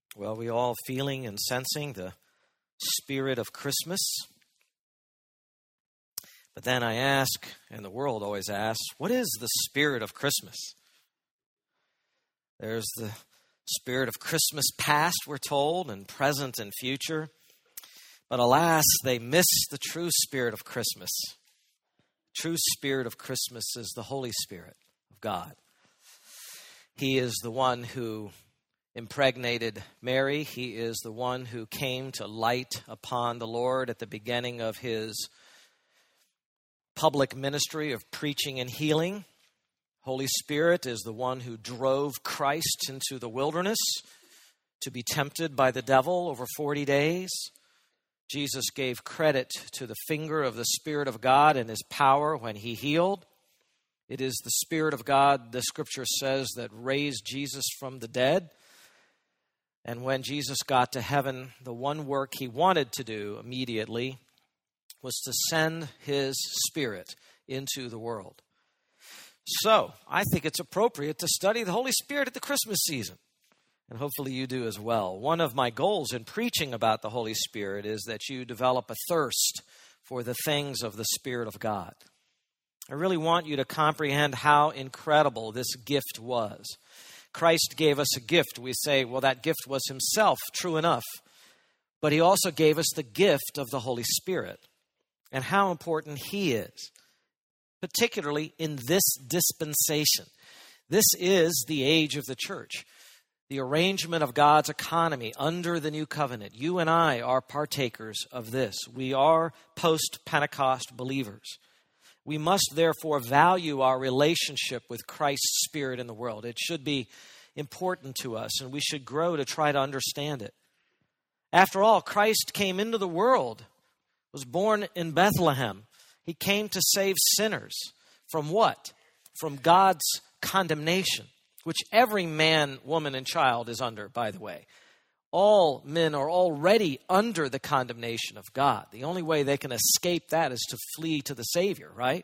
Well, we all feeling and sensing the spirit of Christmas. But then I ask, and the world always asks, what is the spirit of Christmas? There's the spirit of Christmas past, we're told, and present and future. But alas, they miss the true spirit of Christmas. True spirit of Christmas is the Holy Spirit of God. He is the one who impregnated Mary. He is the one who came to light upon the Lord at the beginning of his public ministry of preaching and healing. Holy Spirit is the one who drove Christ into the wilderness to be tempted by the devil over 40 days. Jesus gave credit to the finger of the Spirit of God and his power when he healed. It is the Spirit of God, the Scripture says, that raised Jesus from the dead. And when Jesus got to heaven, the one work he wanted to do immediately was to send his Spirit into the world. So, I think it's appropriate to study the Holy Spirit at the Christmas season. And hopefully you do as well. One of my goals in preaching about the Holy Spirit is that you develop a thirst for the things of the Spirit of God. I really want you to comprehend how incredible this gift was. Christ gave us a gift. We say, well, that gift was himself, true enough. But he also gave us the gift of the Holy Spirit and how important he is, particularly in this dispensation. This is the age of the church, the arrangement of God's economy under the new covenant. You and I are partakers of this. We are post-Pentecost believers. We must therefore value our relationship with Christ's Spirit in the world. It should be important to us, and we should grow to try to understand it. After all, Christ came into the world, was born in Bethlehem. He came to save sinners from what? From God's condemnation, which every man, woman, and child is under, by the way. All men are already under the condemnation of God. The only way they can escape that is to flee to the Savior, right?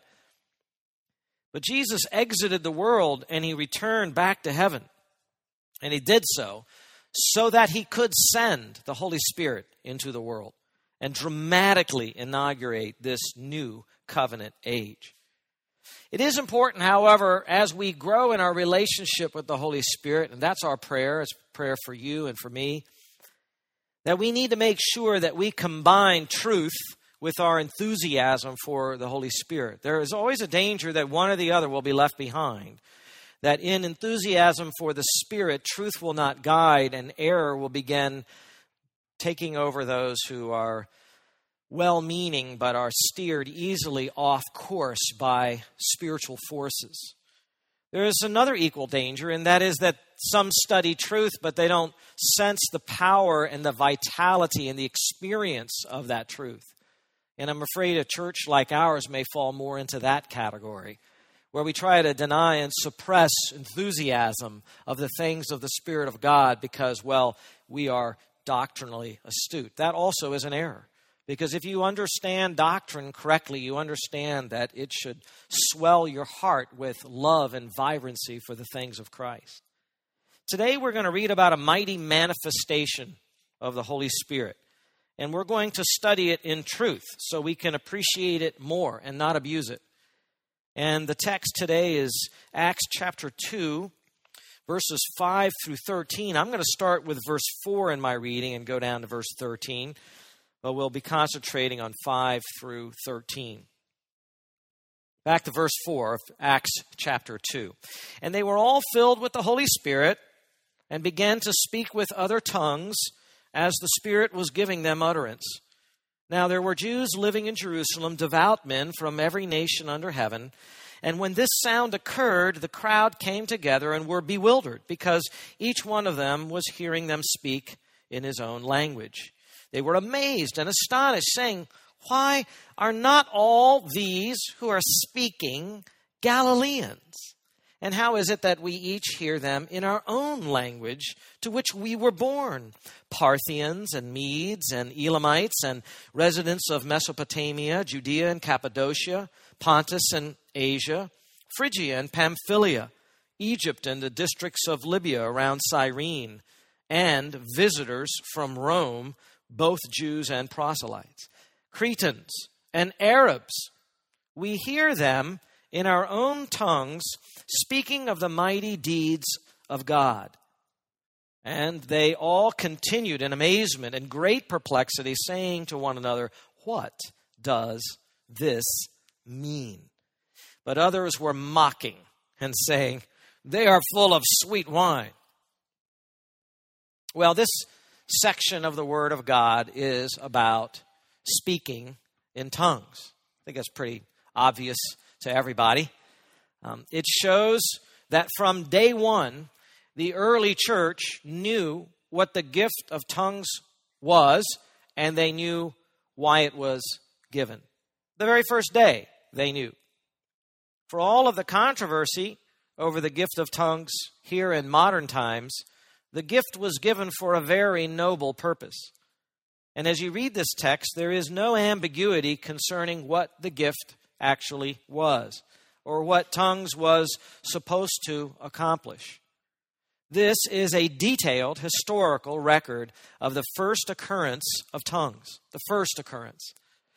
But Jesus exited the world and he returned back to heaven. And he did so that he could send the Holy Spirit into the world and dramatically inaugurate this new covenant age. It is important, however, as we grow in our relationship with the Holy Spirit, and that's our prayer, it's a prayer for you and for me, that we need to make sure that we combine truth with our enthusiasm for the Holy Spirit. There is always a danger that one or the other will be left behind, that in enthusiasm for the Spirit, truth will not guide and error will begin taking over those who are well-meaning but are steered easily off course by spiritual forces. There is another equal danger, and that is that some study truth, but they don't sense the power and the vitality and the experience of that truth. And I'm afraid a church like ours may fall more into that category, where we try to deny and suppress enthusiasm of the things of the Spirit of God because, well, we are doctrinally astute. That also is an error. Because if you understand doctrine correctly, you understand that it should swell your heart with love and vibrancy for the things of Christ. Today we're going to read about a mighty manifestation of the Holy Spirit. And we're going to study it in truth so we can appreciate it more and not abuse it. And the text today is Acts chapter 2, verses 5 through 13. I'm going to start with verse 4 in my reading and go down to verse 13. But we'll be concentrating on 5 through 13. Back to verse 4 of Acts chapter 2. And they were all filled with the Holy Spirit and began to speak with other tongues as the Spirit was giving them utterance. Now there were Jews living in Jerusalem, devout men from every nation under heaven. And when this sound occurred, the crowd came together and were bewildered because each one of them was hearing them speak in his own language. They were amazed and astonished, saying, "Why are not all these who are speaking Galileans? And how is it that we each hear them in our own language to which we were born? Parthians and Medes and Elamites and residents of Mesopotamia, Judea and Cappadocia, Pontus and Asia, Phrygia and Pamphylia, Egypt and the districts of Libya around Cyrene, and visitors from Rome, both Jews and proselytes, Cretans and Arabs. We hear them in our own tongues speaking of the mighty deeds of God. And they all continued in amazement and great perplexity, saying to one another, "What does this mean?" But others were mocking and saying, "They are full of sweet wine." Well, this section of the Word of God is about speaking in tongues. I think that's pretty obvious to everybody. It shows that from day one, the early church knew what the gift of tongues was, and they knew why it was given. The very first day, they knew. For all of the controversy over the gift of tongues here in modern times, the gift was given for a very noble purpose. And as you read this text, there is no ambiguity concerning what the gift actually was, or what tongues was supposed to accomplish. This is a detailed historical record of the first occurrence of tongues, the first occurrence.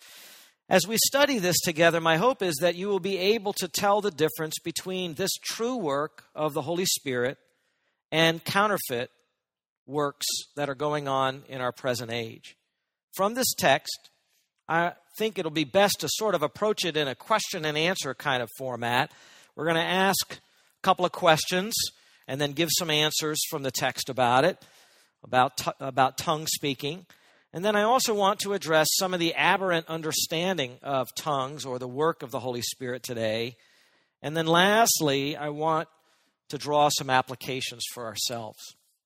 As we study this together, my hope is that you will be able to tell the difference between this true work of the Holy Spirit and counterfeit works that are going on in our present age. From this text, I think it'll be best to sort of approach it in a question and answer kind of format. We're going to ask a couple of questions and then give some answers from the text about it, about tongue speaking. And then I also want to address some of the aberrant understanding of tongues or the work of the Holy Spirit today. And then lastly, I want to draw some applications for ourselves.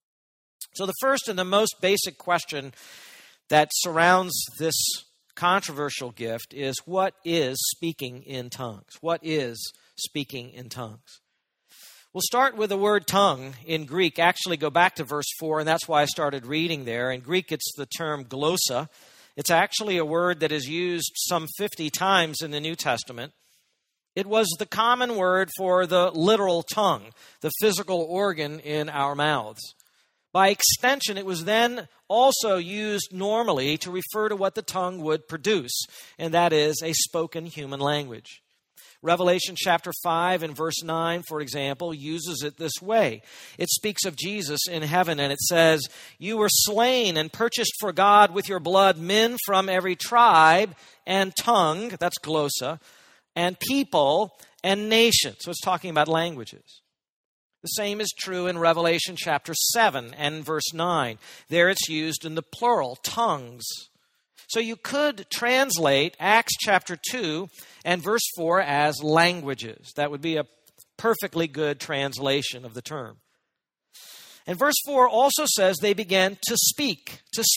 So the first and the most basic question that surrounds this controversial gift is, what is speaking in tongues? What is speaking in tongues? We'll start with the word tongue in Greek. Actually, go back to verse 4, and that's why I started reading there. In Greek, it's the term glossa. It's actually a word that is used some 50 times in the New Testament. It was the common word for the literal tongue, the physical organ in our mouths. By extension, it was then also used normally to refer to what the tongue would produce, and that is a spoken human language. Revelation chapter 5 and verse 9, for example, uses it this way. It speaks of Jesus in heaven, and it says, "You were slain and purchased for God with your blood men from every tribe and tongue," that's glossa, "and people and nation." So it's talking about languages. The same is true in Revelation chapter 7 and verse 9. There it's used in the plural, tongues. So you could translate Acts chapter 2 and verse 4 as languages. That would be a perfectly good translation of the term. And verse 4 also says they began to speak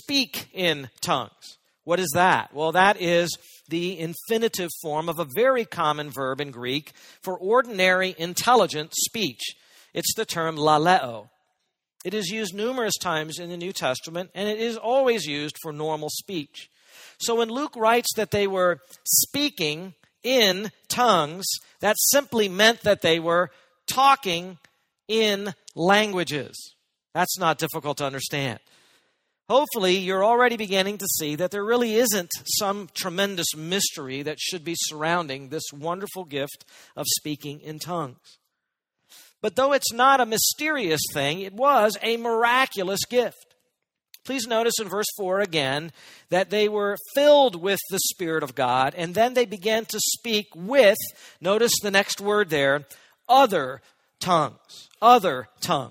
in tongues. What is that? Well, that is the infinitive form of a very common verb in Greek for ordinary, intelligent speech. It's the term laleo. It is used numerous times in the New Testament, and it is always used for normal speech. So when Luke writes that they were speaking in tongues, that simply meant that they were talking in languages. That's not difficult to understand. Hopefully, you're already beginning to see that there really isn't some tremendous mystery that should be surrounding this wonderful gift of speaking in tongues. But though it's not a mysterious thing, it was a miraculous gift. Please notice in verse 4 again that they were filled with the Spirit of God, and then they began to speak with, notice the next word there, other tongues. Other tongues.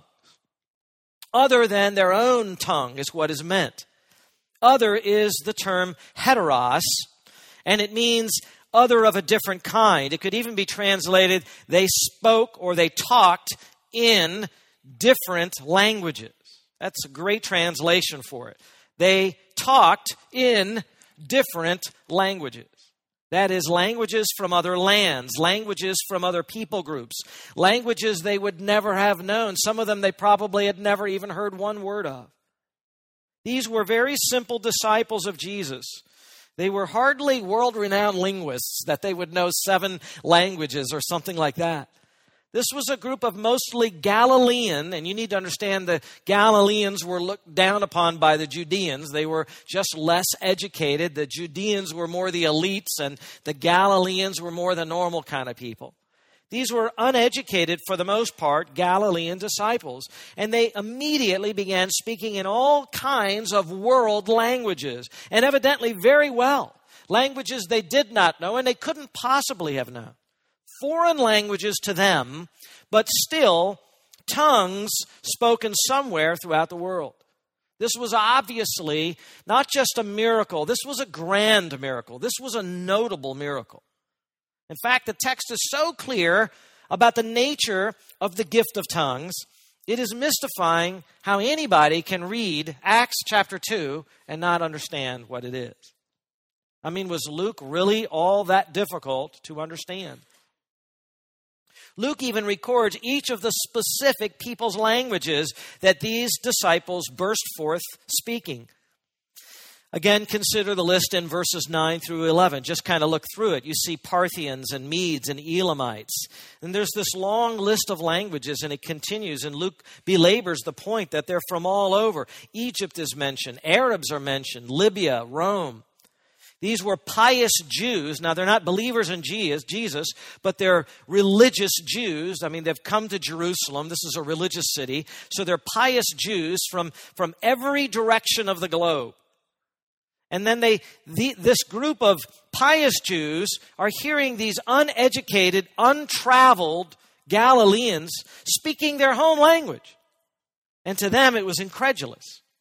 Other than their own tongue is what is meant. Other is the term heteros, and it means other of a different kind. It could even be translated, they spoke or they talked in different languages. That's a great translation for it. They talked in different languages. That is, languages from other lands, languages from other people groups, languages they would never have known. Some of them they probably had never even heard one word of. These were very simple disciples of Jesus. They were hardly world-renowned linguists that they would know 7 languages or something like that. This was a group of mostly Galilean, and you need to understand the Galileans were looked down upon by the Judeans. They were just less educated. The Judeans were more the elites, and the Galileans were more the normal kind of people. These were uneducated, for the most part, Galilean disciples, and they immediately began speaking in all kinds of world languages, and evidently very well. Languages they did not know, and they couldn't possibly have known. Foreign languages to them, but still tongues spoken somewhere throughout the world. This was obviously not just a miracle. This was a grand miracle. This was a notable miracle. In fact, the text is so clear about the nature of the gift of tongues, it is mystifying how anybody can read Acts chapter 2 and not understand what it is. I mean, was Luke really all that difficult to understand? Luke even records each of the specific people's languages that these disciples burst forth speaking. Again, consider the list in verses 9 through 11. Just kind of look through it. You see Parthians and Medes and Elamites. And there's this long list of languages, and it continues. And Luke belabors the point that they're from all over. Egypt is mentioned. Arabs are mentioned. Libya, Rome. These were pious Jews. Now, they're not believers in Jesus, but they're religious Jews. I mean, they've come to Jerusalem. This is a religious city. So they're pious Jews from every direction of the globe. And then this group of pious Jews are hearing these uneducated, untraveled Galileans speaking their home language. And to them, it was incredulous.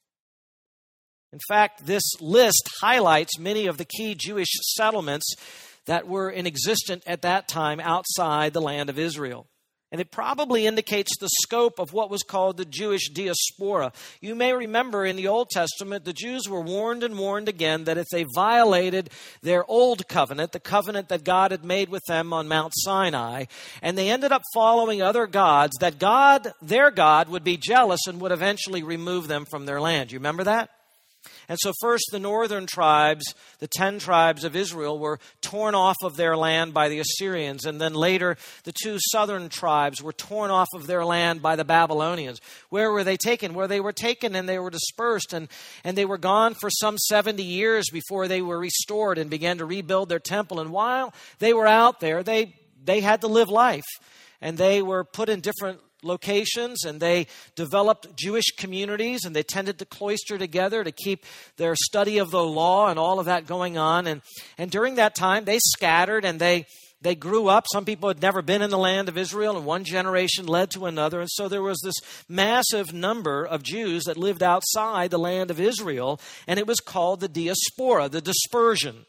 In fact, this list highlights many of the key Jewish settlements that were in existence at that time outside the land of Israel. And it probably indicates the scope of what was called the Jewish diaspora. You may remember in the Old Testament, the Jews were warned and warned again that if they violated their old covenant, the covenant that God had made with them on Mount Sinai, and they ended up following other gods, that their God, would be jealous and would eventually remove them from their land. You remember that? And so first the northern tribes, the 10 tribes of Israel, were torn off of their land by the Assyrians. And then later the 2 southern tribes were torn off of their land by the Babylonians. Where were they taken? Where they were taken and they were dispersed. And they were gone for some 70 years before they were restored and began to rebuild their temple. And while they were out there, they had to live life. And they were put in different locations, and they developed Jewish communities, and they tended to cloister together to keep their study of the law and all of that going on. And during that time, they scattered and they grew up. Some people had never been in the land of Israel, and one generation led to another. And so there was this massive number of Jews that lived outside the land of Israel, and it was called the diaspora, the dispersion.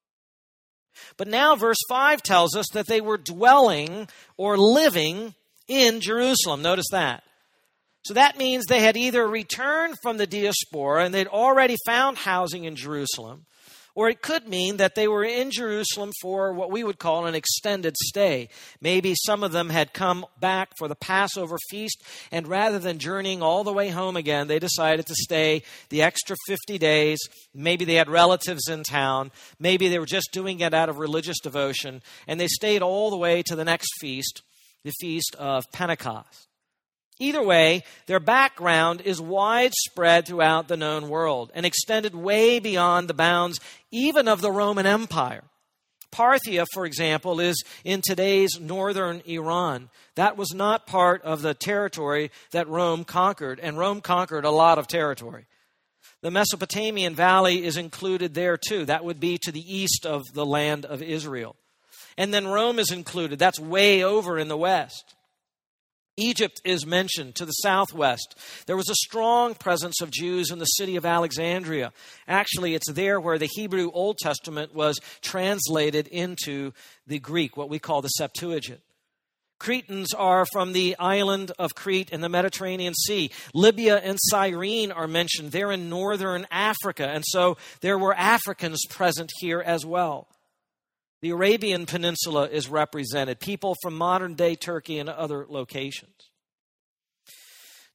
But now verse 5 tells us that they were dwelling or living in Jerusalem. Notice that. So that means they had either returned from the diaspora and they'd already found housing in Jerusalem, or it could mean that they were in Jerusalem for what we would call an extended stay. Maybe some of them had come back for the Passover feast, and rather than journeying all the way home again, they decided to stay the extra 50 days. Maybe they had relatives in town. Maybe they were just doing it out of religious devotion, and they stayed all the way to the next feast, the Feast of Pentecost. Either way, their background is widespread throughout the known world and extended way beyond the bounds even of the Roman Empire. Parthia, for example, is in today's northern Iran. That was not part of the territory that Rome conquered, and Rome conquered a lot of territory. The Mesopotamian Valley is included there too. That would be to the east of the land of Israel. And then Rome is included. That's way over in the west. Egypt is mentioned to the southwest. There was a strong presence of Jews in the city of Alexandria. Actually, it's there where the Hebrew Old Testament was translated into the Greek, what we call the Septuagint. Cretans are from the island of Crete in the Mediterranean Sea. Libya and Cyrene are mentioned. They're in northern Africa, and so there were Africans present here as well. The Arabian Peninsula is represented, people from modern-day Turkey and other locations.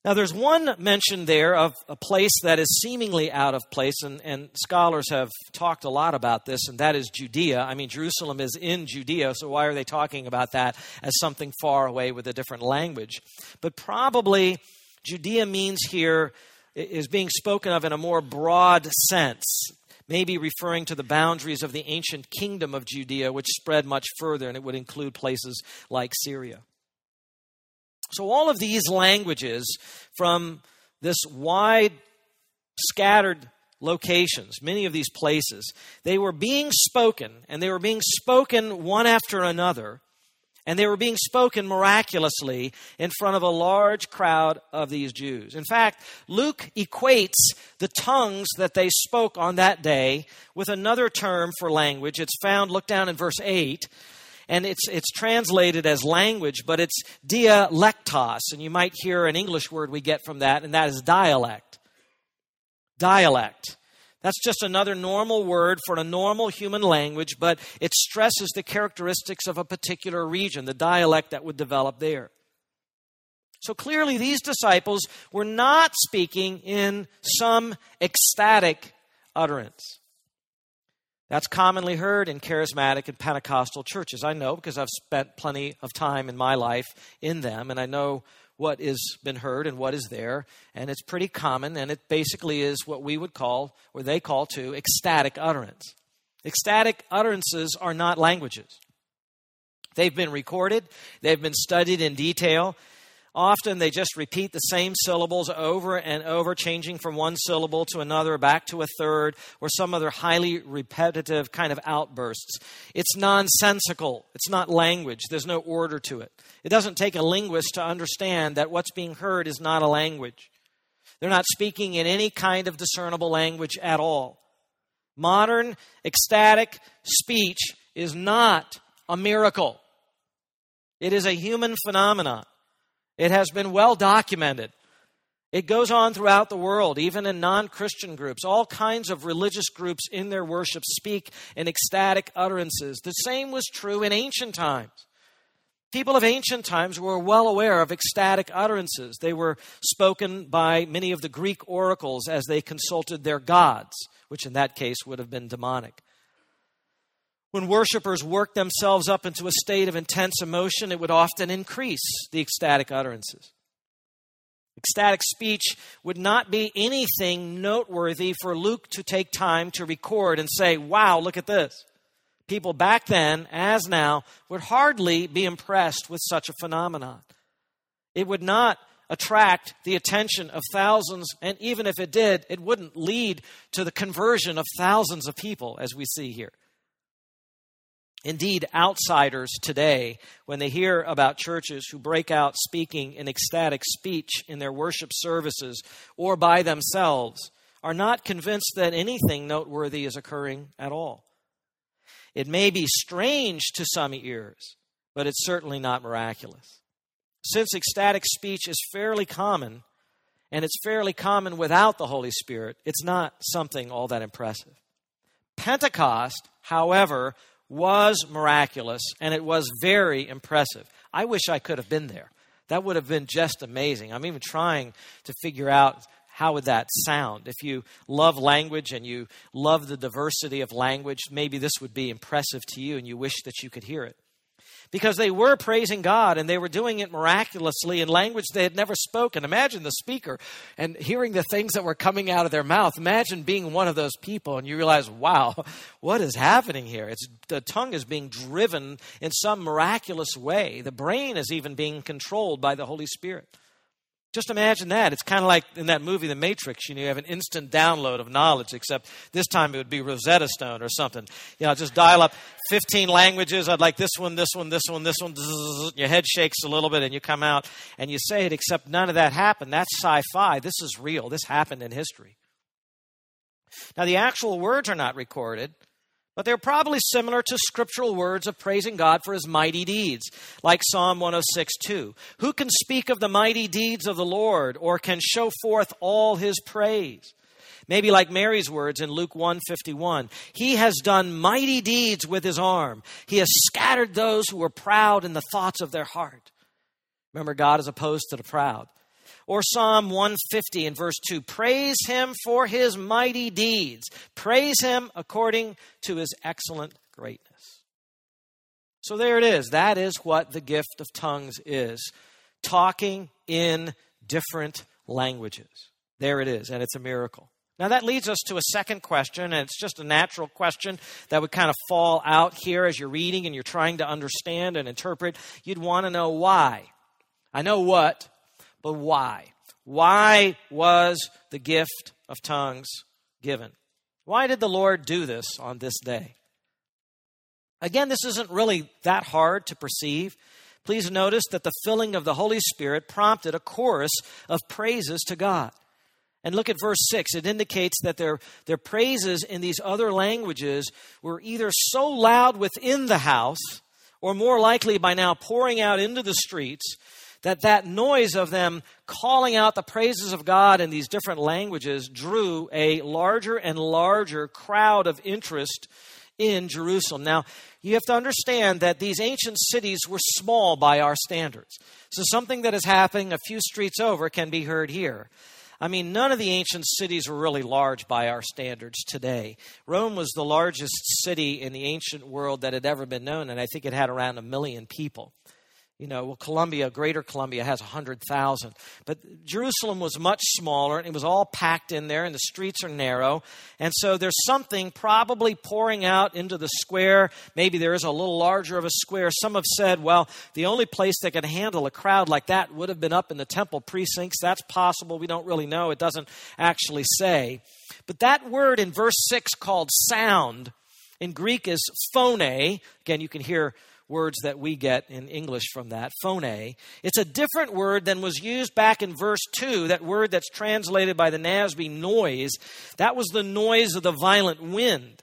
Now, there's one mention there of a place that is seemingly out of place, and scholars have talked a lot about this, and that is Judea. I mean, Jerusalem is in Judea, so why are they talking about that as something far away with a different language? But probably Judea means here is being spoken of in a more broad sense, maybe referring to the boundaries of the ancient kingdom of Judea, which spread much further, and it would include places like Syria. So all of these languages from this wide scattered locations, many of these places, they were being spoken, and they were being spoken one after another, and they were being spoken miraculously in front of a large crowd of these Jews. In fact, Luke equates the tongues that they spoke on that day with another term for language. It's found, look down in verse 8, and it's translated as language, but it's dialektos, and you might hear an English word we get from that, and that is dialect. Dialect. That's just another normal word for a normal human language, but it stresses the characteristics of a particular region, the dialect that would develop there. So clearly these disciples were not speaking in some ecstatic utterance. That's commonly heard in charismatic and Pentecostal churches. I know because I've spent plenty of time in my life in them, and I know what has been heard and what is there, and it's pretty common, and it basically is what we would call, or they call too, ecstatic utterance. Ecstatic utterances are not languages. They've been recorded, they've been studied in detail. Often they just repeat the same syllables over and over, changing from one syllable to another, back to a third, or some other highly repetitive kind of outbursts. It's nonsensical. It's not language. There's no order to it. It doesn't take a linguist to understand that what's being heard is not a language. They're not speaking in any kind of discernible language at all. Modern ecstatic speech is not a miracle. It is a human phenomenon. It has been well documented. It goes on throughout the world, even in non-Christian groups. All kinds of religious groups in their worship speak in ecstatic utterances. The same was true in ancient times. People of ancient times were well aware of ecstatic utterances. They were spoken by many of the Greek oracles as they consulted their gods, which in that case would have been demonic. When worshipers worked themselves up into a state of intense emotion, it would often increase the ecstatic utterances. Ecstatic speech would not be anything noteworthy for Luke to take time to record and say, wow, look at this. People back then, as now, would hardly be impressed with such a phenomenon. It would not attract the attention of thousands, and even if it did, it wouldn't lead to the conversion of thousands of people, as we see here. Indeed, outsiders today, when they hear about churches who break out speaking in ecstatic speech in their worship services or by themselves, are not convinced that anything noteworthy is occurring at all. It may be strange to some ears, but it's certainly not miraculous. Since ecstatic speech is fairly common, and it's fairly common without the Holy Spirit, it's not something all that impressive. Pentecost, however, was miraculous, and it was very impressive. I wish I could have been there. That would have been just amazing. I'm even trying to figure out how would that sound. If you love language and you love the diversity of language, maybe this would be impressive to you and you wish that you could hear it. Because they were praising God and they were doing it miraculously in language they had never spoken. Imagine the speaker and hearing the things that were coming out of their mouth. Imagine being one of those people and you realize, wow, what is happening here? The tongue is being driven in some miraculous way. The brain is even being controlled by the Holy Spirit. Just imagine that. It's kind of like in that movie, The Matrix. You have an instant download of knowledge, except this time it would be Rosetta Stone or something. Just dial up 15 languages. I'd like this one, this one, this one, this one. Your head shakes a little bit and you come out and you say it, except none of that happened. That's sci-fi. This is real. This happened in history. Now, the actual words are not recorded, but they're probably similar to scriptural words of praising God for his mighty deeds, like Psalm 106:2. Who can speak of the mighty deeds of the Lord or can show forth all his praise? Maybe like Mary's words in Luke 1:51. He has done mighty deeds with his arm. He has scattered those who are proud in the thoughts of their heart. Remember, God is opposed to the proud. Or Psalm 150 in verse 2, praise him for his mighty deeds. Praise him according to his excellent greatness. So there it is. That is what the gift of tongues is. Talking in different languages. There it is, and it's a miracle. Now that leads us to a second question, and it's just a natural question that would kind of fall out here as you're reading and you're trying to understand and interpret. You'd want to know why. I know what, but why? Why was the gift of tongues given? Why did the Lord do this on this day? Again, this isn't really that hard to perceive. Please notice that the filling of the Holy Spirit prompted a chorus of praises to God. And look at verse 6. It indicates that their praises in these other languages were either so loud within the house, or more likely by now pouring out into the streets, that noise of them calling out the praises of God in these different languages drew a larger and larger crowd of interest in Jerusalem. Now, you have to understand that these ancient cities were small by our standards. So something that is happening a few streets over can be heard here. I mean, none of the ancient cities were really large by our standards today. Rome was the largest city in the ancient world that had ever been known, and I think it had around 1 million people. You know, well, Columbia, Greater Columbia has 100,000. But Jerusalem was much smaller, and it was all packed in there, and the streets are narrow. And so there's something probably pouring out into the square. Maybe there is a little larger of a square. Some have said, well, the only place that could handle a crowd like that would have been up in the temple precincts. That's possible. We don't really know. It doesn't actually say. But that word in verse 6 called sound in Greek is phone. Again, you can hear words that we get in English from that, phone. It's a different word than was used back in verse 2, that word that's translated by the NASB noise. That was the noise of the violent wind.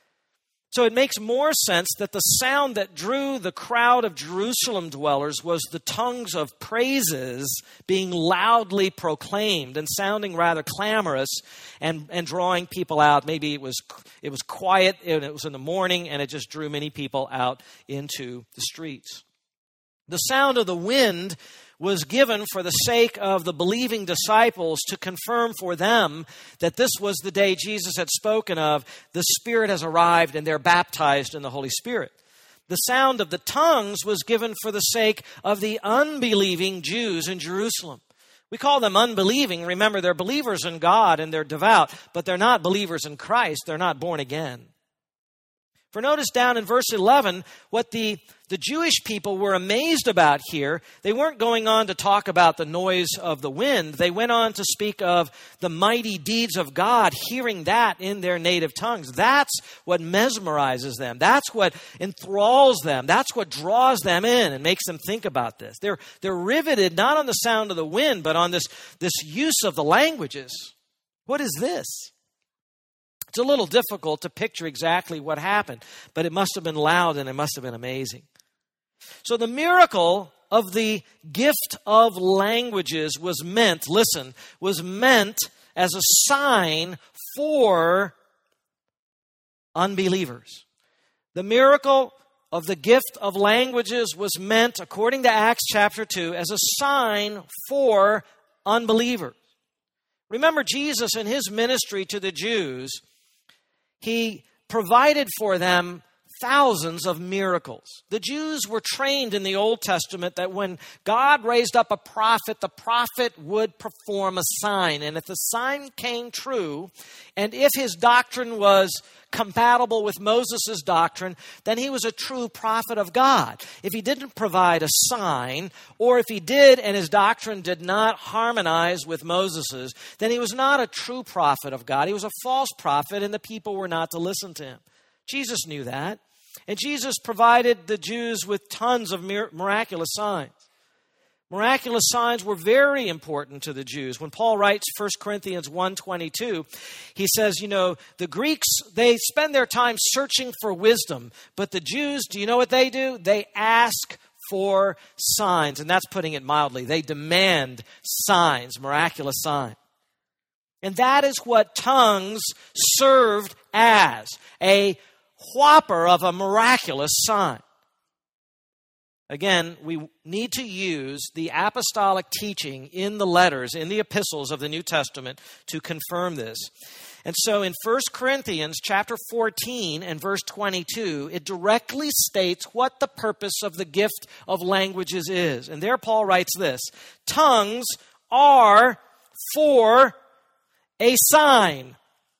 So it makes more sense that the sound that drew the crowd of Jerusalem dwellers was the tongues of praises being loudly proclaimed and sounding rather clamorous and drawing people out. Maybe it was quiet and it was in the morning and it just drew many people out into the streets. The sound of the wind was given for the sake of the believing disciples to confirm for them that this was the day Jesus had spoken of. The Spirit has arrived and they're baptized in the Holy Spirit. The sound of the tongues was given for the sake of the unbelieving Jews in Jerusalem. We call them unbelieving. Remember, they're believers in God and they're devout, but they're not believers in Christ. They're not born again. For notice down in verse 11, what the Jewish people were amazed about here, they weren't going on to talk about the noise of the wind. They went on to speak of the mighty deeds of God, hearing that in their native tongues. That's what mesmerizes them. That's what enthralls them. That's what draws them in and makes them think about this. They're riveted not on the sound of the wind, but on this use of the languages. What is this? It's a little difficult to picture exactly what happened, but it must have been loud and it must have been amazing. So the miracle of the gift of languages was meant as a sign for unbelievers. The miracle of the gift of languages was meant, according to Acts chapter 2, as a sign for unbelievers. Remember, Jesus in his ministry to the Jews, he provided for them thousands of miracles. The Jews were trained in the Old Testament that when God raised up a prophet, the prophet would perform a sign. And if the sign came true, and if his doctrine was compatible with Moses' doctrine, then he was a true prophet of God. If he didn't provide a sign, or if he did and his doctrine did not harmonize with Moses', then he was not a true prophet of God. He was a false prophet, and the people were not to listen to him. Jesus knew that. And Jesus provided the Jews with tons of miraculous signs. Miraculous signs were very important to the Jews. When Paul writes 1 Corinthians 1:22, he says, the Greeks, they spend their time searching for wisdom. But the Jews, do you know what they do? They ask for signs. And that's putting it mildly. They demand signs, miraculous signs. And that is what tongues served as, a whopper of a miraculous sign. Again, we need to use the apostolic teaching in the letters, in the epistles of the New Testament to confirm this. And so in 1 Corinthians chapter 14 and verse 22, it directly states what the purpose of the gift of languages is. And there Paul writes this: tongues are for a sign,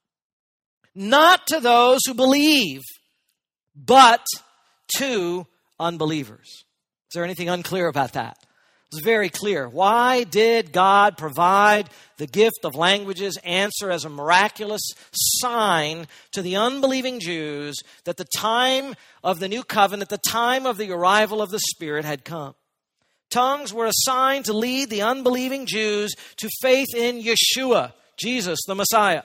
not to those who believe, but to unbelievers. Is there anything unclear about that? It's very clear. Why did God provide the gift of languages, answer as a miraculous sign to the unbelieving Jews that the time of the new covenant, the time of the arrival of the Spirit had come? Tongues were a sign to lead the unbelieving Jews to faith in Yeshua, Jesus, the Messiah.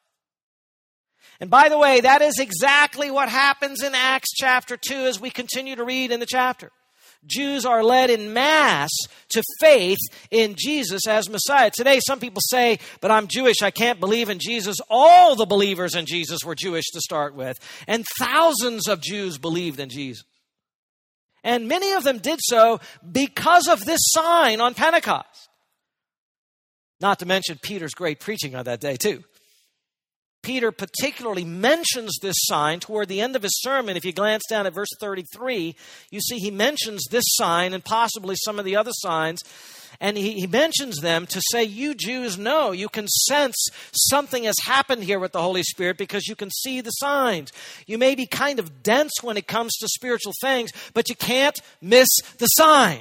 And by the way, that is exactly what happens in Acts chapter 2 as we continue to read in the chapter. Jews are led in mass to faith in Jesus as Messiah. Today, some people say, but I'm Jewish, I can't believe in Jesus. All the believers in Jesus were Jewish to start with. And thousands of Jews believed in Jesus. And many of them did so because of this sign on Pentecost. Not to mention Peter's great preaching on that day, too. Peter particularly mentions this sign toward the end of his sermon. If you glance down at verse 33, you see he mentions this sign and possibly some of the other signs. And he mentions them to say, you Jews know, you can sense something has happened here with the Holy Spirit because you can see the signs. You may be kind of dense when it comes to spiritual things, but you can't miss the sign.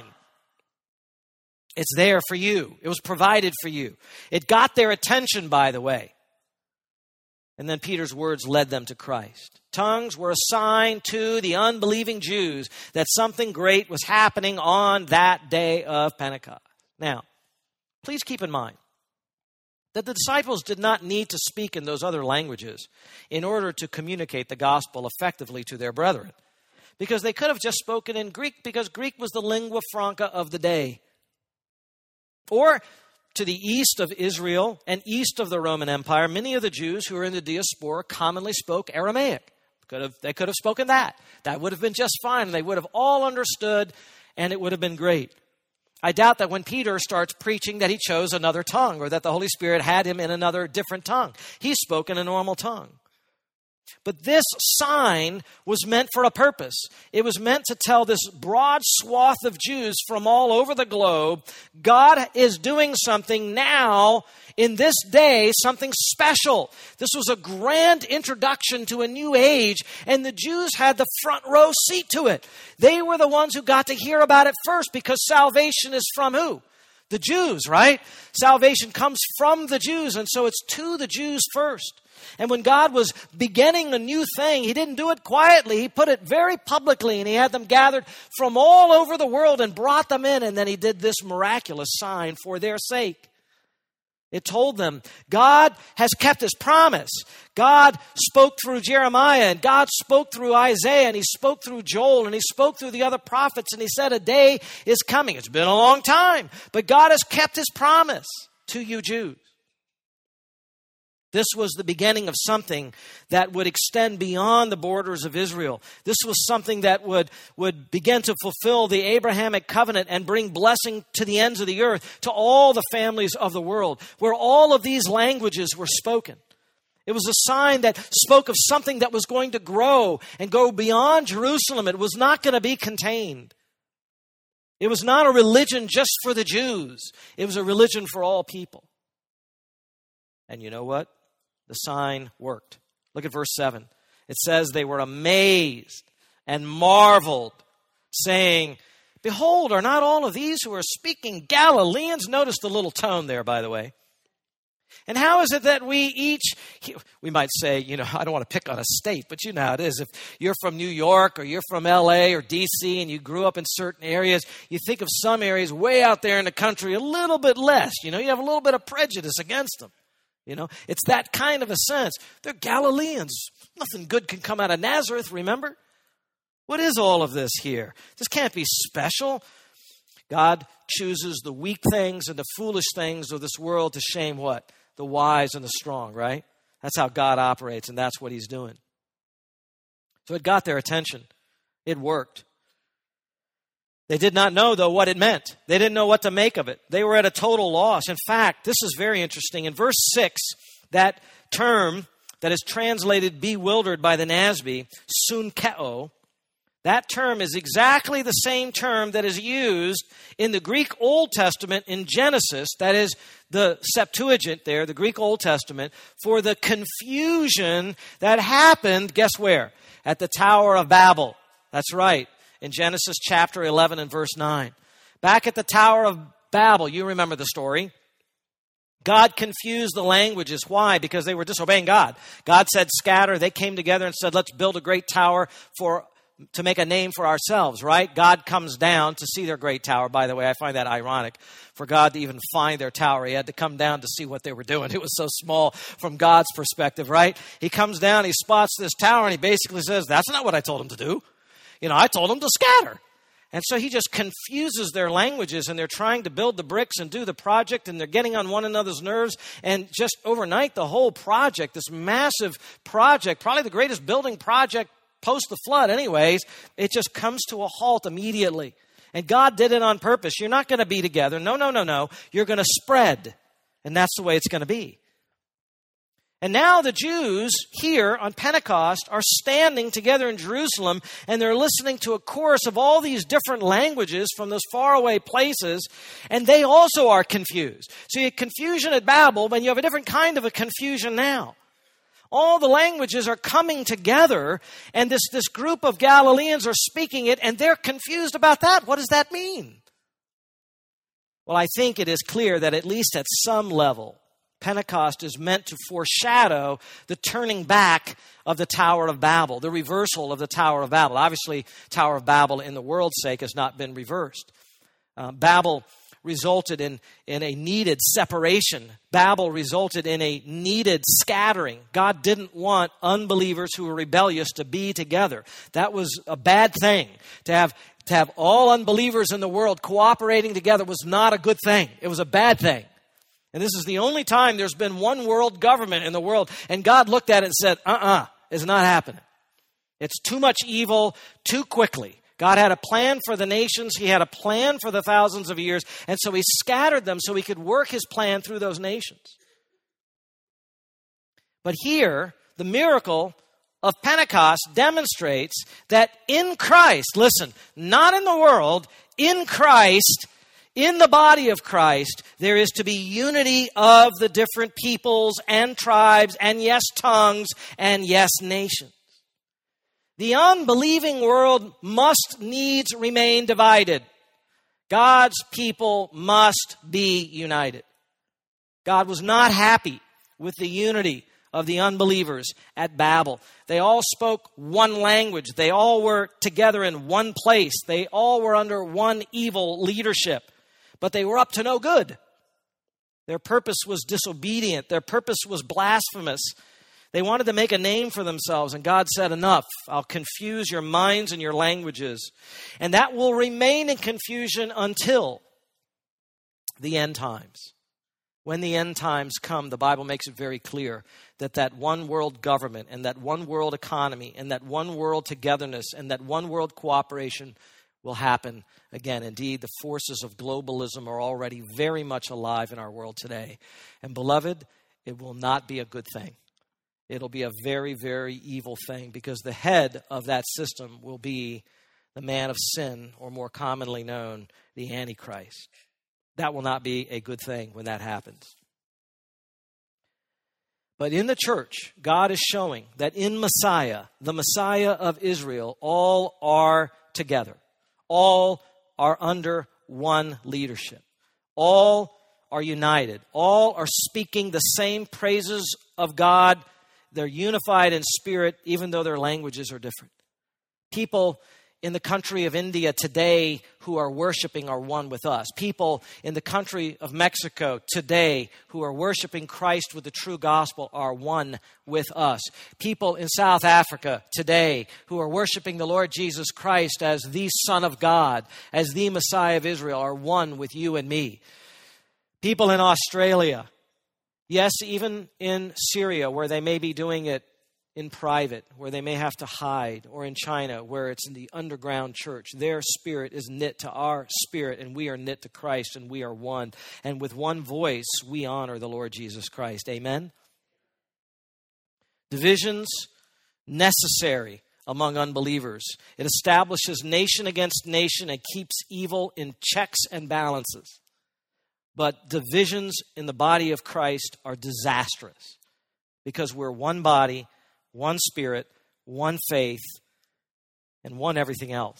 It's there for you. It was provided for you. It got their attention, by the way. And then Peter's words led them to Christ. Tongues were a sign to the unbelieving Jews that something great was happening on that day of Pentecost. Now, please keep in mind that the disciples did not need to speak in those other languages in order to communicate the gospel effectively to their brethren, because they could have just spoken in Greek, because Greek was the lingua franca of the day. Or to the east of Israel and east of the Roman Empire, many of the Jews who were in the diaspora commonly spoke Aramaic. They could have spoken that. That would have been just fine. They would have all understood, and it would have been great. I doubt that when Peter starts preaching that he chose another tongue or that the Holy Spirit had him in another different tongue. He spoke in a normal tongue. But this sign was meant for a purpose. It was meant to tell this broad swath of Jews from all over the globe, God is doing something now in this day, something special. This was a grand introduction to a new age, and the Jews had the front row seat to it. They were the ones who got to hear about it first, because salvation is from who? The Jews, right? Salvation comes from the Jews, and so it's to the Jews first. And when God was beginning a new thing, he didn't do it quietly. He put it very publicly, and he had them gathered from all over the world and brought them in, and then he did this miraculous sign for their sake. It told them God has kept his promise. God spoke through Jeremiah, and God spoke through Isaiah, and he spoke through Joel, and he spoke through the other prophets, and he said a day is coming. It's been a long time, but God has kept his promise to you Jews. This was the beginning of something that would extend beyond the borders of Israel. This was something that would begin to fulfill the Abrahamic covenant and bring blessing to the ends of the earth, to all the families of the world, where all of these languages were spoken. It was a sign that spoke of something that was going to grow and go beyond Jerusalem. It was not going to be contained. It was not a religion just for the Jews. It was a religion for all people. And you know what? The sign worked. Look at verse 7. It says they were amazed and marveled, saying, behold, are not all of these who are speaking Galileans? Notice the little tone there, by the way. And how is it that we might say, I don't want to pick on a state, but you know how it is. If you're from New York or you're from LA or DC and you grew up in certain areas, you think of some areas way out there in the country a little bit less. You have a little bit of prejudice against them. It's that kind of a sense. They're Galileans. Nothing good can come out of Nazareth, remember? What is all of this here? This can't be special. God chooses the weak things and the foolish things of this world to shame what? The wise and the strong, right? That's how God operates, and that's what he's doing. So it got their attention. It worked. They did not know, though, what it meant. They didn't know what to make of it. They were at a total loss. In fact, this is very interesting. In verse 6, that term that is translated bewildered by the NASB, sunkeo, that term is exactly the same term that is used in the Greek Old Testament in Genesis, that is the Septuagint there, the Greek Old Testament, for the confusion that happened, guess where? At the Tower of Babel. That's right, in Genesis chapter 11 and verse 9. Back at the Tower of Babel, you remember the story. God confused the languages. Why? Because they were disobeying God. God said, scatter. They came together and said, let's build a great tower to make a name for ourselves, right? God comes down to see their great tower. By the way, I find that ironic. For God to even find their tower, he had to come down to see what they were doing. It was so small from God's perspective, right? He comes down, he spots this tower, and he basically says, that's not what I told him to do. I told him to scatter. And so he just confuses their languages, and they're trying to build the bricks and do the project, and they're getting on one another's nerves. And just overnight, the whole project, this massive project, probably the greatest building project post the flood anyways, it just comes to a halt immediately. And God did it on purpose. You're not going to be together. No. You're going to spread. And that's the way it's going to be. And now the Jews here on Pentecost are standing together in Jerusalem, and they're listening to a chorus of all these different languages from those faraway places, and they also are confused. So you had confusion at Babel, but you have a different kind of a confusion now. All the languages are coming together, and this group of Galileans are speaking it, and they're confused about that. What does that mean? Well, I think it is clear that at least at some level, Pentecost is meant to foreshadow the turning back of the Tower of Babel, the reversal of the Tower of Babel. Obviously, Tower of Babel, in the world's sake, has not been reversed. Babel resulted in a needed separation. Babel resulted in a needed scattering. God didn't want unbelievers who were rebellious to be together. That was a bad thing. To have all unbelievers in the world cooperating together was not a good thing. It was a bad thing. And this is the only time there's been one world government in the world. And God looked at it and said, it's not happening. It's too much evil too quickly. God had a plan for the nations. He had a plan for the thousands of years. And so he scattered them so he could work his plan through those nations. But here, the miracle of Pentecost demonstrates that in Christ, listen, not in the world, in Christ, in the body of Christ, there is to be unity of the different peoples and tribes and yes, tongues and yes, nations. The unbelieving world must needs remain divided. God's people must be united. God was not happy with the unity of the unbelievers at Babel. They all spoke one language. They all were together in one place. They all were under one evil leadership. But they were up to no good. Their purpose was disobedient. Their purpose was blasphemous. They wanted to make a name for themselves, and God said, enough. I'll confuse your minds and your languages. And that will remain in confusion until the end times. When the end times come, the Bible makes it very clear that one world government and that one world economy and that one world togetherness and that one world cooperation will happen again. Indeed, the forces of globalism are already very much alive in our world today. And beloved, it will not be a good thing. It'll be a very, very evil thing, because the head of that system will be the man of sin, or more commonly known, the Antichrist. That will not be a good thing when that happens. But in the church, God is showing that in Messiah, the Messiah of Israel, all are together. All are under one leadership. All are united. All are speaking the same praises of God. They're unified in spirit, even though their languages are different. People in the country of India today who are worshiping are one with us. People in the country of Mexico today who are worshiping Christ with the true gospel are one with us. People in South Africa today who are worshiping the Lord Jesus Christ as the Son of God, as the Messiah of Israel, are one with you and me. People in Australia, yes, even in Syria, where they may be doing it in private, where they may have to hide, or in China, where it's in the underground church. Their spirit is knit to our spirit, and we are knit to Christ, and we are one. And with one voice, we honor the Lord Jesus Christ. Amen? Divisions necessary among unbelievers. It establishes nation against nation and keeps evil in checks and balances. But divisions in the body of Christ are disastrous because we're one body, one spirit, one faith, and one everything else.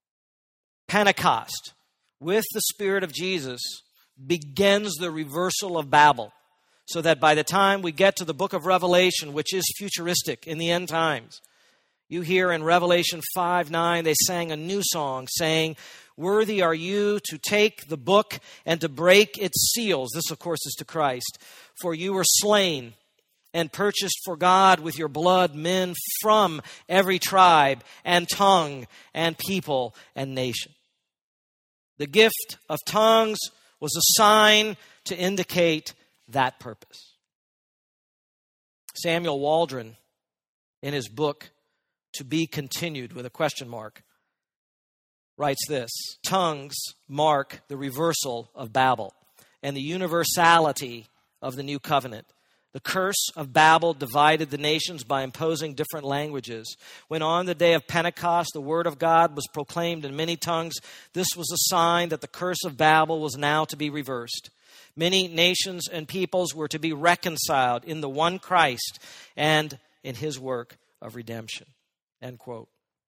Pentecost, with the Spirit of Jesus, begins the reversal of Babel, so that by the time we get to the book of Revelation, which is futuristic in the end times, you hear in Revelation 5:9, they sang a new song saying, "Worthy are you to take the book and to break its seals." This, of course, is to Christ. "For you were slain and purchased for God with your blood men from every tribe and tongue and people and nation." The gift of tongues was a sign to indicate that purpose. Samuel Waldron, in his book, To Be Continued with a question mark, writes this: tongues mark the reversal of Babel and the universality of the new covenant. The curse of Babel divided the nations by imposing different languages. When on the day of Pentecost the word of God was proclaimed in many tongues, this was a sign that the curse of Babel was now to be reversed. Many nations and peoples were to be reconciled in the one Christ and in his work of redemption. End quote.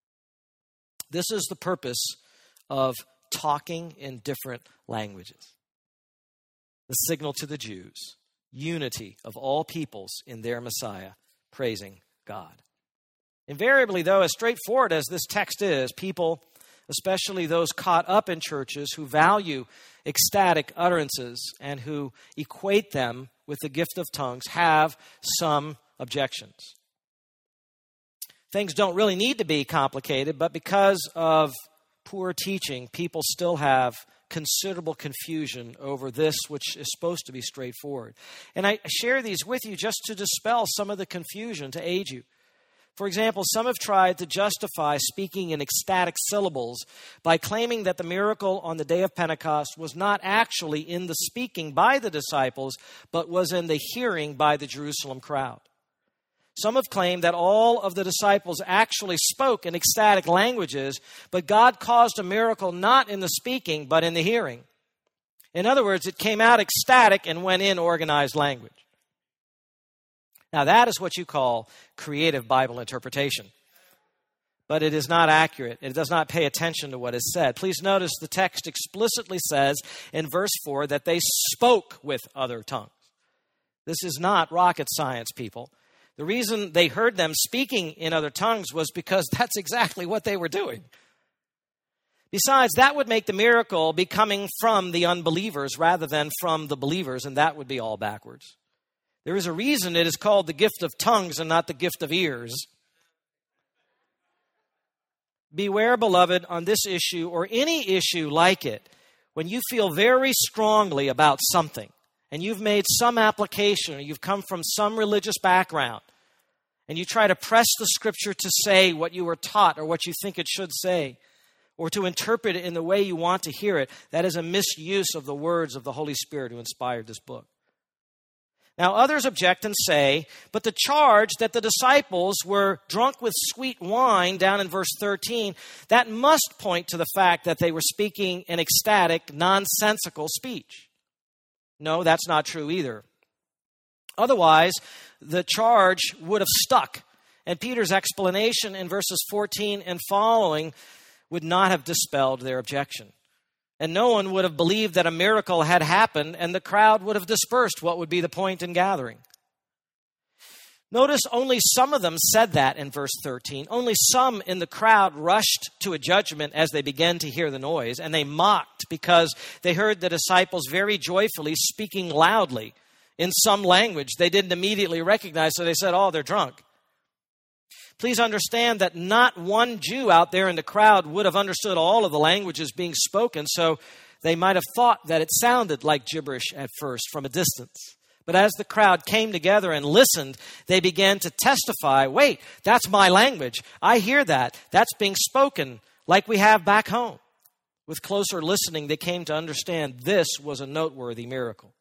This is the purpose of talking in different languages. The signal to the Jews: unity of all peoples in their Messiah, praising God. Invariably, though, as straightforward as this text is, people, especially those caught up in churches who value ecstatic utterances and who equate them with the gift of tongues, have some objections. Things don't really need to be complicated, but because of poor teaching, people still have considerable confusion over this, which is supposed to be straightforward. And I share these with you just to dispel some of the confusion, to aid you. For example, some have tried to justify speaking in ecstatic syllables by claiming that the miracle on the day of Pentecost was not actually in the speaking by the disciples, but was in the hearing by the Jerusalem crowd. Some have claimed that all of the disciples actually spoke in ecstatic languages, but God caused a miracle not in the speaking, but in the hearing. In other words, it came out ecstatic and went in organized language. Now, that is what you call creative Bible interpretation. But it is not accurate. It does not pay attention to what is said. Please notice the text explicitly says in verse 4 that they spoke with other tongues. This is not rocket science, people. The reason they heard them speaking in other tongues was because that's exactly what they were doing. Besides, that would make the miracle be coming from the unbelievers rather than from the believers, and that would be all backwards. There is a reason it is called the gift of tongues and not the gift of ears. Beware, beloved, on this issue or any issue like it, when you feel very strongly about something, and you've made some application, or you've come from some religious background, and you try to press the Scripture to say what you were taught or what you think it should say, or to interpret it in the way you want to hear it, that is a misuse of the words of the Holy Spirit who inspired this book. Now, others object and say, but the charge that the disciples were drunk with sweet wine, down in verse 13, that must point to the fact that they were speaking an ecstatic, nonsensical speech. No, that's not true either. Otherwise, the charge would have stuck, and Peter's explanation in verses 14 and following would not have dispelled their objection. And no one would have believed that a miracle had happened, and the crowd would have dispersed. What would be the point in gathering? Notice only some of them said that in verse 13. Only some in the crowd rushed to a judgment as they began to hear the noise, and they mocked because they heard the disciples very joyfully speaking loudly in some language they didn't immediately recognize, so they said, oh, they're drunk. Please understand that not one Jew out there in the crowd would have understood all of the languages being spoken, so they might have thought that it sounded like gibberish at first from a distance. But as the crowd came together and listened, they began to testify, wait, that's my language. I hear that. That's being spoken like we have back home. With closer listening, they came to understand this was a noteworthy miracle.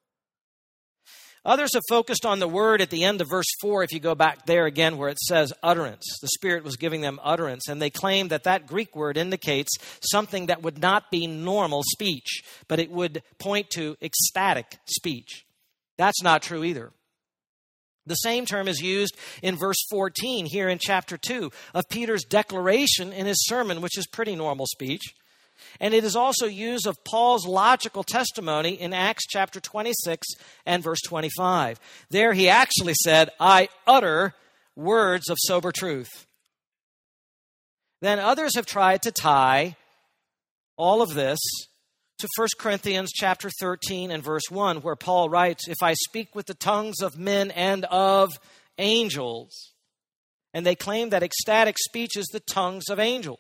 Others have focused on the word at the end of verse 4, if you go back there again where it says utterance. The Spirit was giving them utterance, and they claim that that Greek word indicates something that would not be normal speech, but it would point to ecstatic speech. That's not true either. The same term is used in verse 14 here in chapter 2 of Peter's declaration in his sermon, which is pretty normal speech. And it is also used of Paul's logical testimony in Acts chapter 26 and verse 25. There he actually said, I utter words of sober truth. Then others have tried to tie all of this to 1 Corinthians chapter 13 and verse 1, where Paul writes, if I speak with the tongues of men and of angels. And they claim that ecstatic speech is the tongues of angels.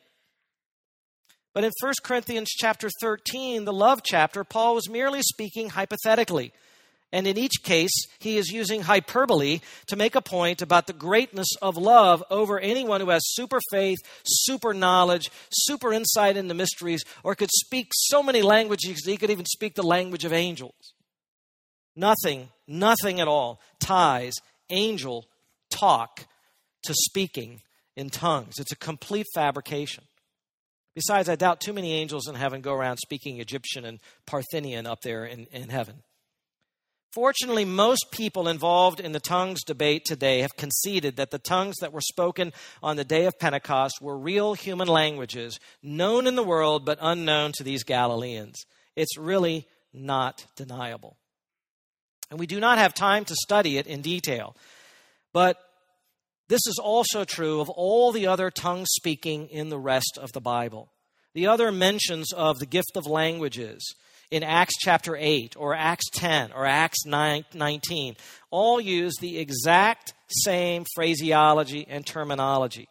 But in 1 Corinthians chapter 13, the love chapter, Paul was merely speaking hypothetically. And in each case, he is using hyperbole to make a point about the greatness of love over anyone who has super faith, super knowledge, super insight into mysteries, or could speak so many languages he could even speak the language of angels. Nothing at all ties angel talk to speaking in tongues. It's a complete fabrication. Besides, I doubt too many angels in heaven go around speaking Egyptian and Parthian up there in heaven. Fortunately, most people involved in the tongues debate today have conceded that the tongues that were spoken on the day of Pentecost were real human languages, known in the world but unknown to these Galileans. It's really not deniable. And we do not have time to study it in detail. But this is also true of all the other tongue speaking in the rest of the Bible. The other mentions of the gift of languages in Acts chapter 8 or Acts 10 or Acts 19 all use the exact same phraseology and terminology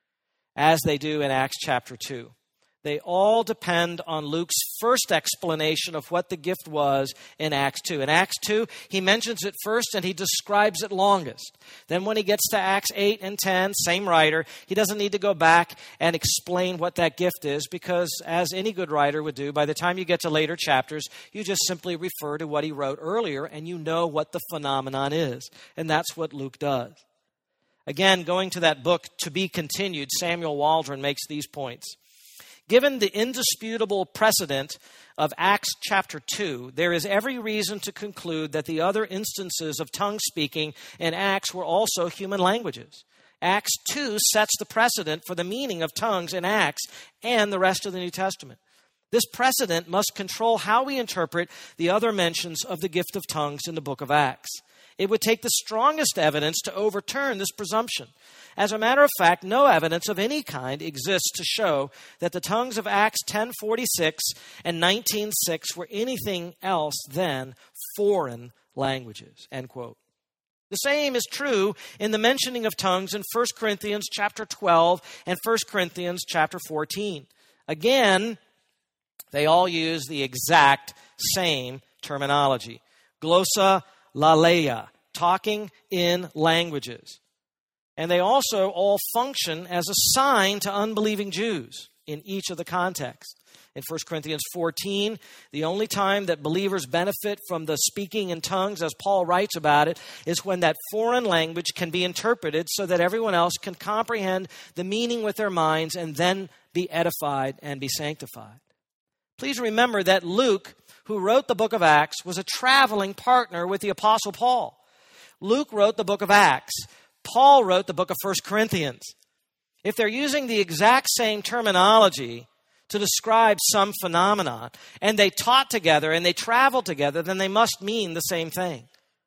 as they do in Acts chapter 2. They all depend on Luke's first explanation of what the gift was in Acts 2. In Acts 2, he mentions it first and he describes it longest. Then when he gets to Acts 8 and 10, same writer, he doesn't need to go back and explain what that gift is because, as any good writer would do, by the time you get to later chapters, you just simply refer to what he wrote earlier and you know what the phenomenon is. And that's what Luke does. Again, going to that book, To Be Continued, Samuel Waldron makes these points. Given the indisputable precedent of Acts chapter 2, there is every reason to conclude that the other instances of tongue speaking in Acts were also human languages. Acts 2 sets the precedent for the meaning of tongues in Acts and the rest of the New Testament. This precedent must control how we interpret the other mentions of the gift of tongues in the book of Acts. It would take the strongest evidence to overturn this presumption. As a matter of fact, no evidence of any kind exists to show that the tongues of Acts 10:46 and 19:6 were anything else than foreign languages, end quote. The same is true in the mentioning of tongues in 1 Corinthians chapter 12 and 1 Corinthians chapter 14. Again, they all use the exact same terminology. Glossa laleia, talking in languages. And they also all function as a sign to unbelieving Jews in each of the contexts. In 1 Corinthians 14, the only time that believers benefit from the speaking in tongues, as Paul writes about it, is when that foreign language can be interpreted so that everyone else can comprehend the meaning with their minds and then be edified and be sanctified. Please remember that Luke, who wrote the book of Acts, was a traveling partner with the Apostle Paul. Luke wrote the book of Acts. Paul wrote the book of 1 Corinthians. If they're using the exact same terminology to describe some phenomenon, and they taught together and they traveled together, then they must mean the same thing.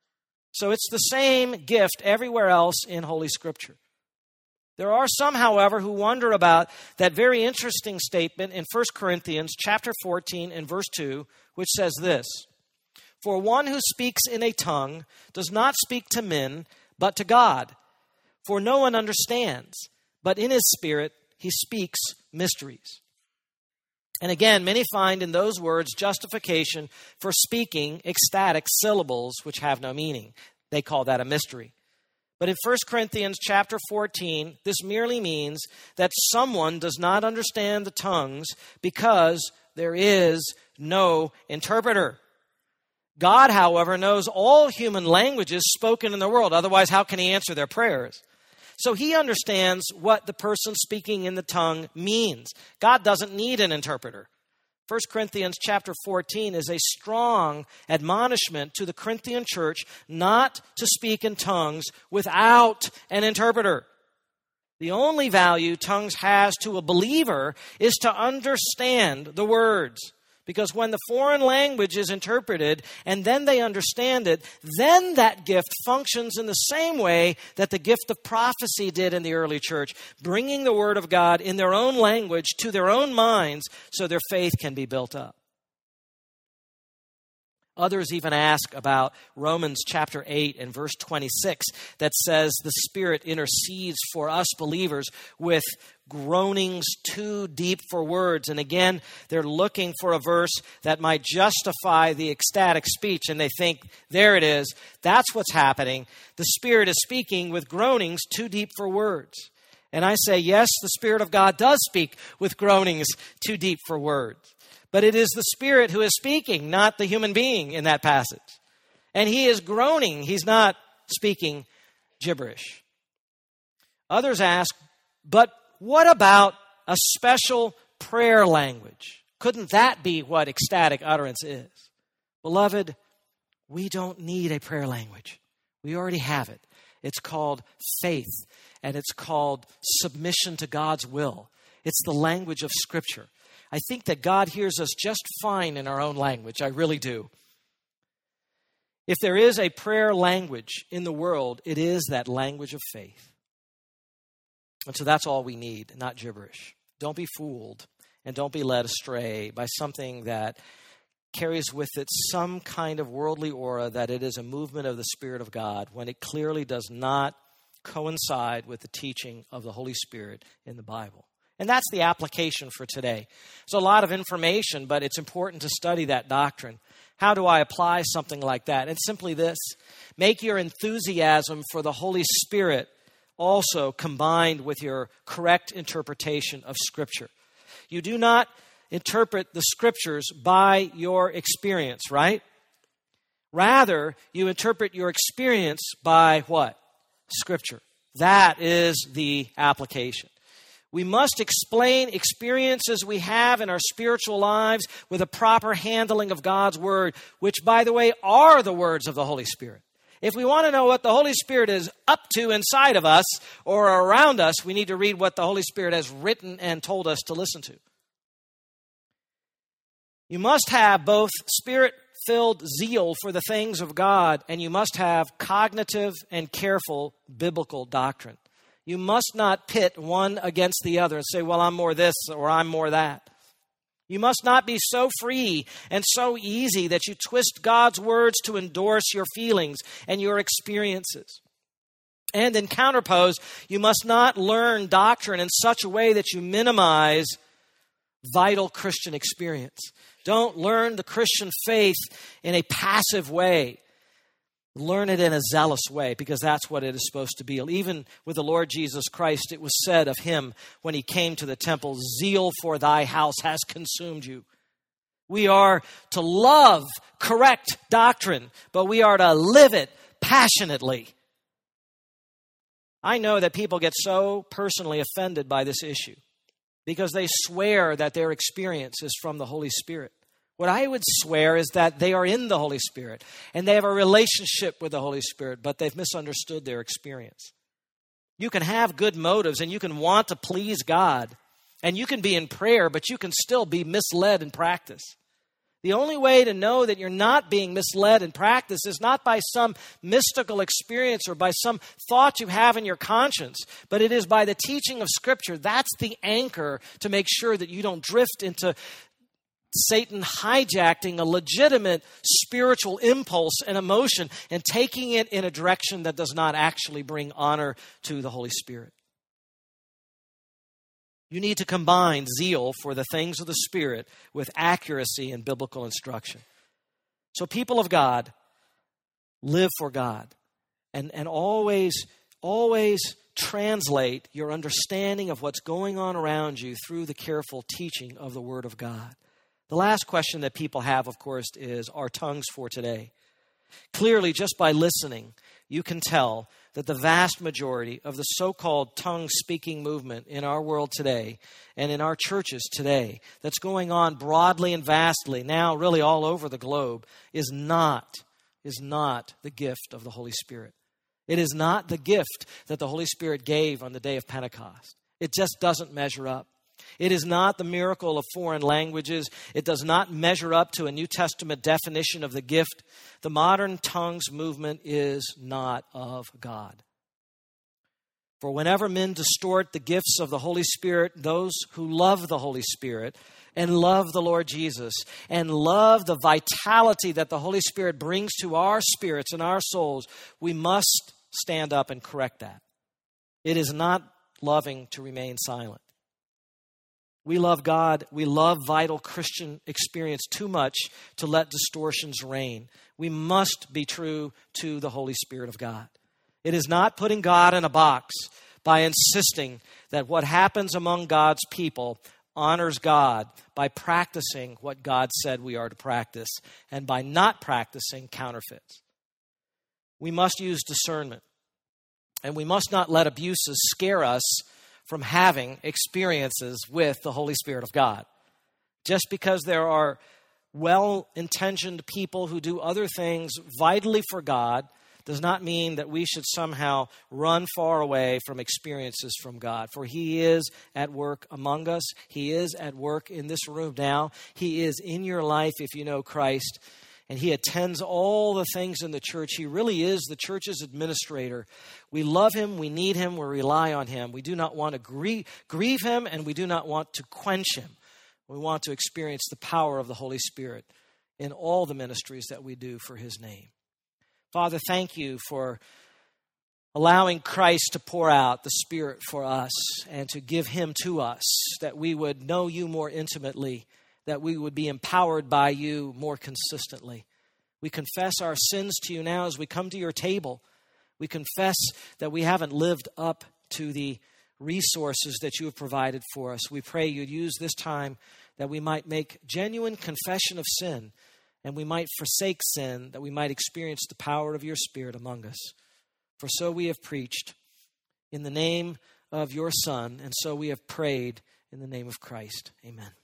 So it's the same gift everywhere else in Holy Scripture. There are some, however, who wonder about that very interesting statement in 1 Corinthians chapter 14 and verse 2, which says this, "For one who speaks in a tongue does not speak to men, but to God. For no one understands, but in his spirit he speaks mysteries." And again, many find in those words justification for speaking ecstatic syllables which have no meaning. They call that a mystery. But in 1 Corinthians chapter 14, this merely means that someone does not understand the tongues because there is no interpreter. God, however, knows all human languages spoken in the world. Otherwise, how can he answer their prayers? So he understands what the person speaking in the tongue means. God doesn't need an interpreter. 1 Corinthians chapter 14 is a strong admonishment to the Corinthian church not to speak in tongues without an interpreter. The only value tongues has to a believer is to understand the words. Because when the foreign language is interpreted and then they understand it, then that gift functions in the same way that the gift of prophecy did in the early church, bringing the word of God in their own language to their own minds so their faith can be built up. Others even ask about Romans chapter 8 and verse 26 that says the Spirit intercedes for us believers with groanings too deep for words. And again, they're looking for a verse that might justify the ecstatic speech, and they think, there it is. That's what's happening. The Spirit is speaking with groanings too deep for words. And I say, yes, the Spirit of God does speak with groanings too deep for words. But it is the Spirit who is speaking, not the human being in that passage. And he is groaning. He's not speaking gibberish. Others ask, but what about a special prayer language? Couldn't that be what ecstatic utterance is? Beloved, we don't need a prayer language. We already have it. It's called faith, and it's called submission to God's will. It's the language of Scripture. I think that God hears us just fine in our own language. I really do. If there is a prayer language in the world, it is that language of faith. And so that's all we need, not gibberish. Don't be fooled and don't be led astray by something that carries with it some kind of worldly aura that it is a movement of the Spirit of God when it clearly does not coincide with the teaching of the Holy Spirit in the Bible. And that's the application for today. There's a lot of information, but it's important to study that doctrine. How do I apply something like that? It's simply this. Make your enthusiasm for the Holy Spirit also combined with your correct interpretation of Scripture. You do not interpret the Scriptures by your experience, right? Rather, you interpret your experience by what? Scripture. That is the application. We must explain experiences we have in our spiritual lives with a proper handling of God's Word, which, by the way, are the words of the Holy Spirit. If we want to know what the Holy Spirit is up to inside of us or around us, we need to read what the Holy Spirit has written and told us to listen to. You must have both Spirit-filled zeal for the things of God, and you must have cognitive and careful biblical doctrine. You must not pit one against the other and say, well, I'm more this or I'm more that. You must not be so free and so easy that you twist God's words to endorse your feelings and your experiences. And in counterpose, you must not learn doctrine in such a way that you minimize vital Christian experience. Don't learn the Christian faith in a passive way. Learn it in a zealous way, because that's what it is supposed to be. Even with the Lord Jesus Christ, it was said of him when he came to the temple, zeal for thy house has consumed you. We are to love correct doctrine, but we are to live it passionately. I know that people get so personally offended by this issue because they swear that their experience is from the Holy Spirit. What I would swear is that they are in the Holy Spirit and they have a relationship with the Holy Spirit, but they've misunderstood their experience. You can have good motives and you can want to please God and you can be in prayer, but you can still be misled in practice. The only way to know that you're not being misled in practice is not by some mystical experience or by some thought you have in your conscience, but it is by the teaching of Scripture. That's the anchor to make sure that you don't drift into Satan hijacking a legitimate spiritual impulse and emotion and taking it in a direction that does not actually bring honor to the Holy Spirit. You need to combine zeal for the things of the Spirit with accuracy in biblical instruction. So people of God, live for God and always translate your understanding of what's going on around you through the careful teaching of the Word of God. The last question that people have, of course, is our tongues for today. Clearly, just by listening, you can tell that the vast majority of the so-called tongue-speaking movement in our world today and in our churches today that's going on broadly and vastly, now really all over the globe, is not the gift of the Holy Spirit. It is not the gift that the Holy Spirit gave on the day of Pentecost. It just doesn't measure up. It is not the miracle of foreign languages. It does not measure up to a New Testament definition of the gift. The modern tongues movement is not of God. For whenever men distort the gifts of the Holy Spirit, those who love the Holy Spirit and love the Lord Jesus and love the vitality that the Holy Spirit brings to our spirits and our souls, we must stand up and correct that. It is not loving to remain silent. We love God. We love vital Christian experience too much to let distortions reign. We must be true to the Holy Spirit of God. It is not putting God in a box by insisting that what happens among God's people honors God by practicing what God said we are to practice and by not practicing counterfeits. We must use discernment, and we must not let abuses scare us from having experiences with the Holy Spirit of God. Just because there are well-intentioned people who do other things vitally for God does not mean that we should somehow run far away from experiences from God. For He is at work among us. He is at work in this room now. He is in your life if you know Christ. And He attends all the things in the church. He really is the church's administrator. We love Him. We need Him. We rely on Him. We do not want to grieve Him, and we do not want to quench Him. We want to experience the power of the Holy Spirit in all the ministries that we do for His name. Father, thank You for allowing Christ to pour out the Spirit for us and to give Him to us, that we would know You more intimately, that we would be empowered by You more consistently. We confess our sins to You now as we come to Your table. We confess that we haven't lived up to the resources that You have provided for us. We pray You'd use this time that we might make genuine confession of sin, and we might forsake sin, that we might experience the power of Your Spirit among us. For so we have preached in the name of Your Son, and so we have prayed in the name of Christ. Amen.